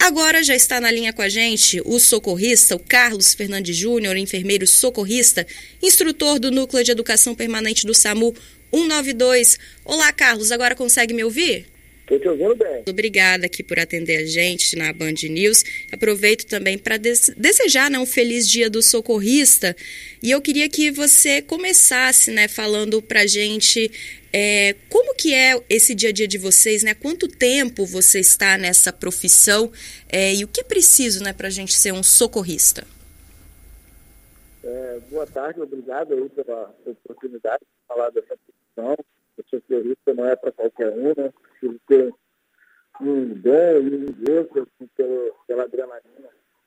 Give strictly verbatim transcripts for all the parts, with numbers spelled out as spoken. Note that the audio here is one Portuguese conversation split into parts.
Agora já está na linha com a gente o socorrista, o Carlos Fernandes Júnior, enfermeiro socorrista, instrutor do Núcleo de Educação Permanente do SAMU cento e noventa e dois. Olá, Carlos, agora consegue me ouvir? Estou te ouvindo bem. Obrigada aqui por atender a gente na Band News. Aproveito também para des- desejar né, um feliz dia do socorrista. E eu queria que você começasse né, falando para a gente é, como que é esse dia a dia de vocês, né? Quanto tempo você está nessa profissão é, e o que é preciso né, para a gente ser um socorrista? É, boa tarde, obrigado aí pela, pela oportunidade de falar dessa profissão. O socorrista não é para qualquer um, né? Preciso ter um dom e um gosto assim, pela, pela adrenalina.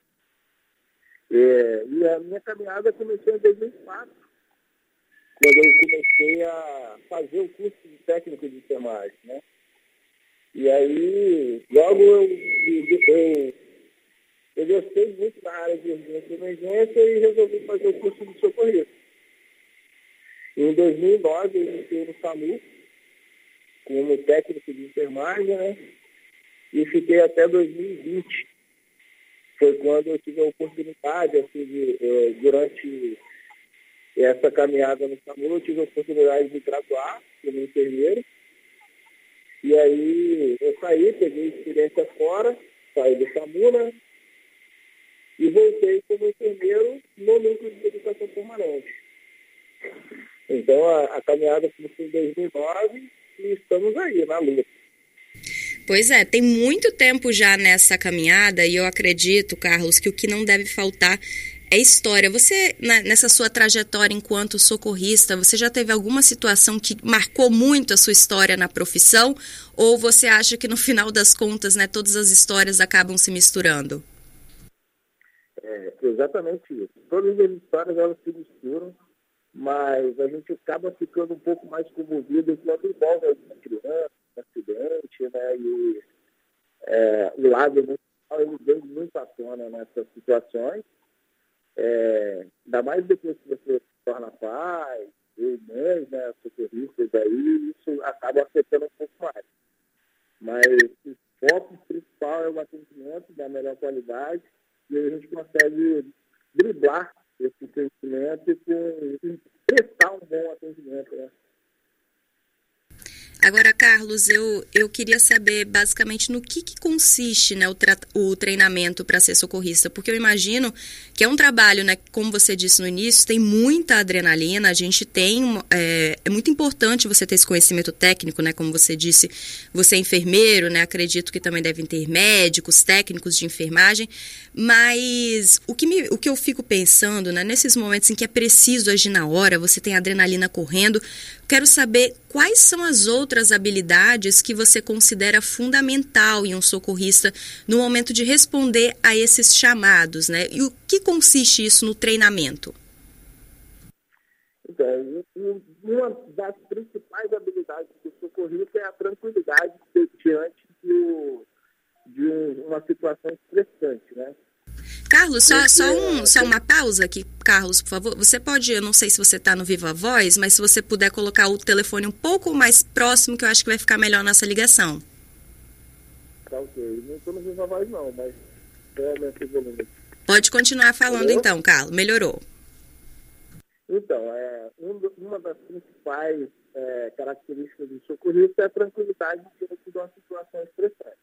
É, e a minha caminhada começou em dois mil e quatro, quando eu comecei a fazer o curso de técnico de enfermagem, né? E aí, logo eu, eu, eu gostei muito da área de urgência e emergência e resolvi fazer o curso de socorrista. Em dois mil e nove, eu entrei no SAMU como técnico de enfermagem, né? E fiquei até dois mil e vinte. Foi quando eu tive a oportunidade, assim, de, eh, durante essa caminhada no SAMU, eu tive a oportunidade de graduar como enfermeiro. E aí eu saí, peguei experiência fora, saí do SAMU, né? E voltei como enfermeiro no Núcleo de Educação Permanente. Então, a, a caminhada começou em dois mil e nove e estamos aí, na luta. Pois é, tem muito tempo já nessa caminhada e eu acredito, Carlos, que o que não deve faltar é história. Você, né, nessa sua trajetória enquanto socorrista, você já teve alguma situação que marcou muito a sua história na profissão? Ou você acha que no final das contas, né, todas as histórias acabam se misturando? É exatamente isso. Todas as histórias elas se misturam, mas a gente acaba ficando um pouco mais comovido quando envolve alguma criança, um acidente, né? E é, o lado emocional ele vem muito à tona nessas situações. É, ainda mais depois que você se torna pai, e mãe, né, socorristas aí, isso acaba afetando um pouco mais. Mas o foco principal é o atendimento da melhor qualidade e a gente consegue driblar esse sentimento e prestar um bom atendimento, né? Agora, Carlos, eu, eu queria saber basicamente no que, que consiste né, o, tra- o treinamento para ser socorrista, porque eu imagino que é um trabalho, né, como você disse no início, tem muita adrenalina, a gente tem, é, é muito importante você ter esse conhecimento técnico, né, como você disse, você é enfermeiro, né, acredito que também devem ter médicos, técnicos de enfermagem, mas o que, me, o que eu fico pensando, né, nesses momentos em que é preciso agir na hora, você tem adrenalina correndo, quero saber quais são as outras habilidades que você considera fundamental em um socorrista no momento de responder a esses chamados, né? E o que consiste isso no treinamento? Então, uma das principais habilidades do socorrista é a tranquilidade diante de, de uma situação estressante, né? Carlos, só, só, um, só uma pausa aqui, Carlos, por favor. Você pode, eu não sei se você está no Viva Voz, mas se você puder colocar o telefone um pouco mais próximo, que eu acho que vai ficar melhor nessa ligação. Tá ok. Não estou no Viva Voz não, mas realmente o volume. Pode continuar falando Melhorou? Então, Carlos. Melhorou. Então, é, um, uma das principais é, características do socorrista é a tranquilidade diante de uma situação estressante.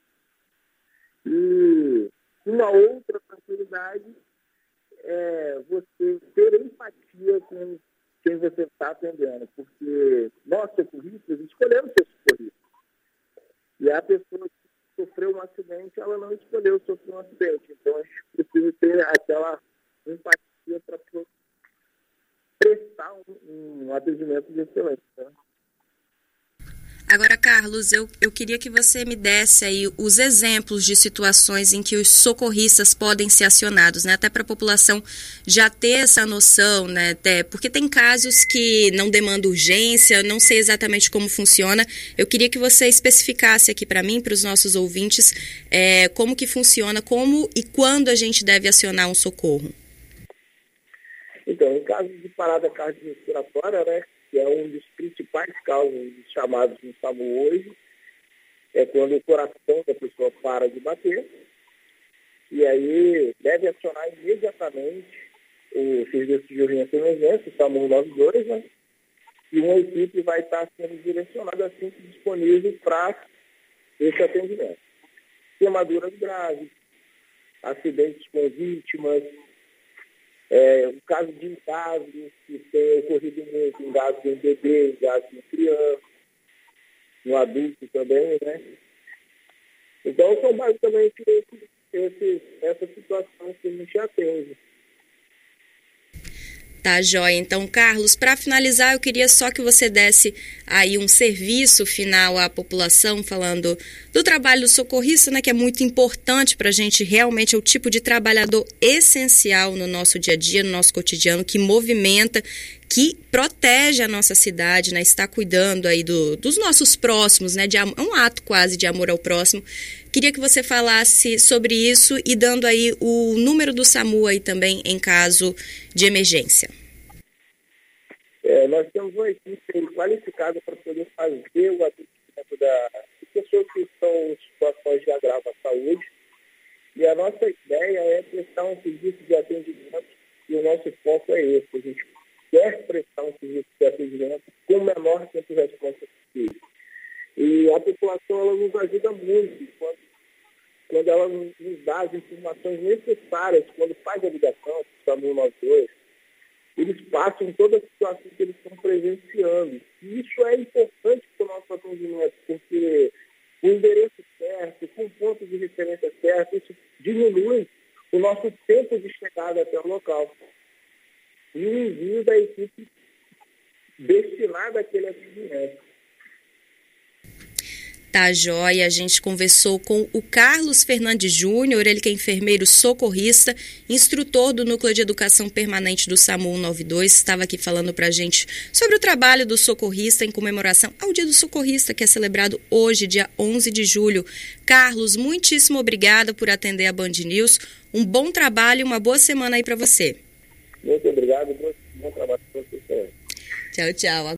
E uma outra tranquilidade é você ter empatia com quem você está atendendo, porque nós, socorristas, escolhemos ser socorristas. E a pessoa que sofreu um acidente, ela não escolheu sofrer um acidente. Então, a gente precisa ter aquela empatia para prestar um, um atendimento de excelência, né? Agora, Carlos, eu, eu queria que você me desse aí os exemplos de situações em que os socorristas podem ser acionados, né? Até para a população já ter essa noção, né? Até porque tem casos que não demandam urgência, não sei exatamente como funciona. Eu queria que você especificasse aqui para mim, para os nossos ouvintes, é, como que funciona, como e quando a gente deve acionar um socorro. Então, em caso de parada cardiorrespiratória, né? Que é um dos principais causas chamados no SAMU hoje, é quando o coração da pessoa para de bater, E aí deve acionar imediatamente o serviço de urgência e emergência, o SAMU nove dois, né? E uma equipe vai estar sendo direcionada assim que disponível para esse atendimento. Queimaduras graves, acidentes com vítimas, é, o caso de engasgos, que tem ocorrido muito, engasgo em bebê, engasgo em criança, no adulto também, né? Então, são basicamente esse, esse, essa situação que a gente atende. Tá, joia. Então, Carlos, para finalizar, eu queria só que você desse aí um serviço final à população, falando do trabalho do socorrista, né, que é muito importante para a gente, realmente é o tipo de trabalhador essencial no nosso dia a dia, no nosso cotidiano, que movimenta, que protege a nossa cidade, né, está cuidando aí do, dos nossos próximos, né, de um ato quase de amor ao próximo. Queria que você falasse sobre isso e dando aí o número do SAMU aí também em caso de emergência. É, nós temos uma equipe qualificada para poder fazer o atendimento da, de pessoas que estão em situações de agravo à saúde. E a nossa ideia é prestar um serviço de atendimento e o nosso foco é esse. A gente quer prestar um serviço de atendimento com o menor tempo de resposta possível. E a população ela nos ajuda muito quando, quando ela nos dá as informações necessárias, quando faz a ligação para o SAMU nove dois, eles passam toda a situação que eles estão presenciando. E isso é importante para o nosso atendimento, porque o endereço certo, com o ponto de referência certo, isso diminui o nosso tempo de chegada até o local. E o envio da equipe destinada àquele atendimento. Tá, joia. A gente conversou com o Carlos Fernandes Júnior, ele que é enfermeiro socorrista, instrutor do Núcleo de Educação Permanente do SAMU nove dois, estava aqui falando pra gente sobre o trabalho do socorrista em comemoração ao Dia do Socorrista, que é celebrado hoje, dia onze de julho. Carlos, muitíssimo obrigada por atender a Band News. Um bom trabalho e uma boa semana aí pra você. Muito obrigado, bom, bom trabalho para você. Tchau, tchau.